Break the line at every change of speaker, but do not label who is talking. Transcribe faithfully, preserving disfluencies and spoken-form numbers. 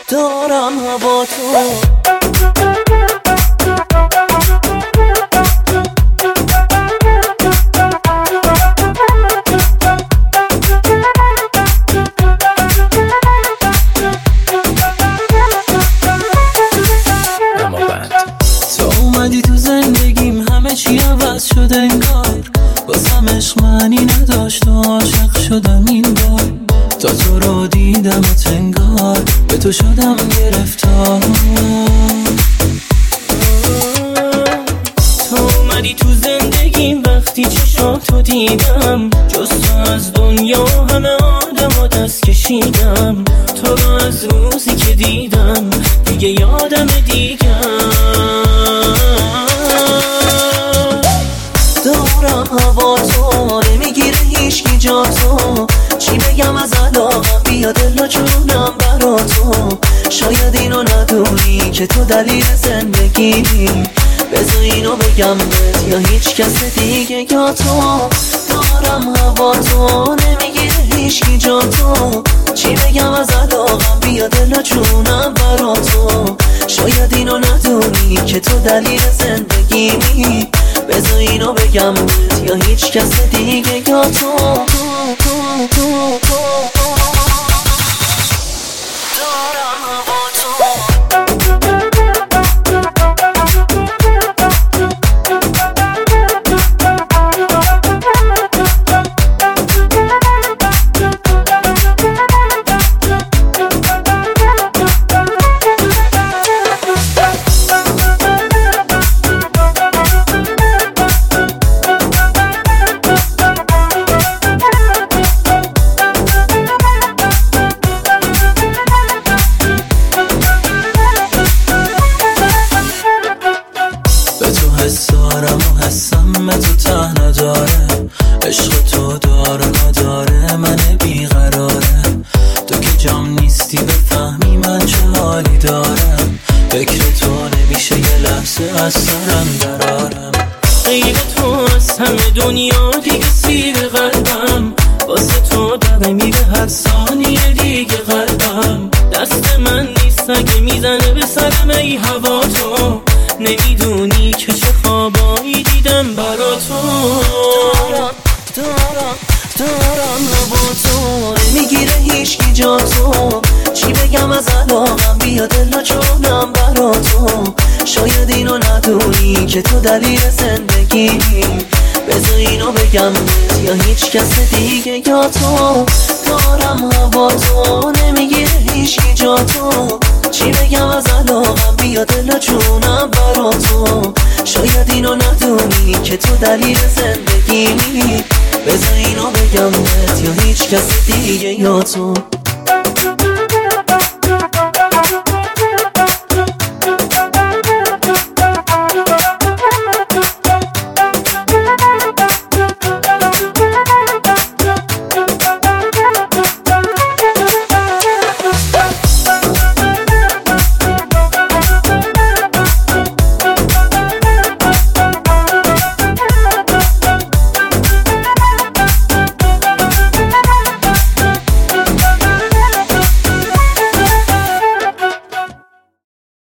دارم هوا تو. اومدی تو زندگیم همه چی عوض شده انگار، واسم عشق معنی نداشت و عاشق شدم این بار. تا تو رو دیدم و تنگار به تو شدم گرفتار. تو اومدی تو زندگیم وقتی چشاتو دیدم، جز تو از دنیا همه آدم و دست کشیدم. تو رو از روزی که دیدم دیگه یادم دیگم. دارم هوا تو، نمیگیره هیچکی جا تو. چی بگم از علاقم، بیا دل و جونم برا تو. شاید اینو ندونی که تو دلیل زندگیمی، بذار اینو بگم بهت یا هیچ کس دیگه یا تو. دارم هوا تو، نمیگیره هیچکی جا تو. چی بگم از علاقم، بیا دل و جونم برا تو. شاید اینو ندونی که تو دلیل زندگیمی، بذار اینو بگم بهت یا هیچ کس دیگه یا تو. تو تو تو دارم هوا تو. حسارم و حسم به تو ته نداره، عشق تو داره نداره من بیقراره. تو که جام نیستی بفهمی من چه حالی دارم، فکر تو نمیشه یه لحظه از سرم درارم. غیر تو از همه دنیا دیگه سیر قلبم، واسه تو داره میره هر ثانیه دیگه قلبم. دست من نیست اگه میزنه به سرم ای هوا تو. نمیدونی که چه خوابایی دیدم برا تو. دارم دارم دارم هوا تو، نمیگیره هیچکی جا تو. چی بگم از علاقم، بیا دل و جونم برا تو. شاید اینو ندونی که تو دلیل زندگیمی، بذار اینو بگم بهت یا هیچ کس دیگه یا تو. دارم هوا تو، نمیگیره هیچکی جا تو. چی بگم از علاقم، بیا دل و جونم برا تو. شاید اینو ندونی که تو دلیل زندگیمی، بذار اینو بگم بهت یا هیچ کس دیگه یا تو.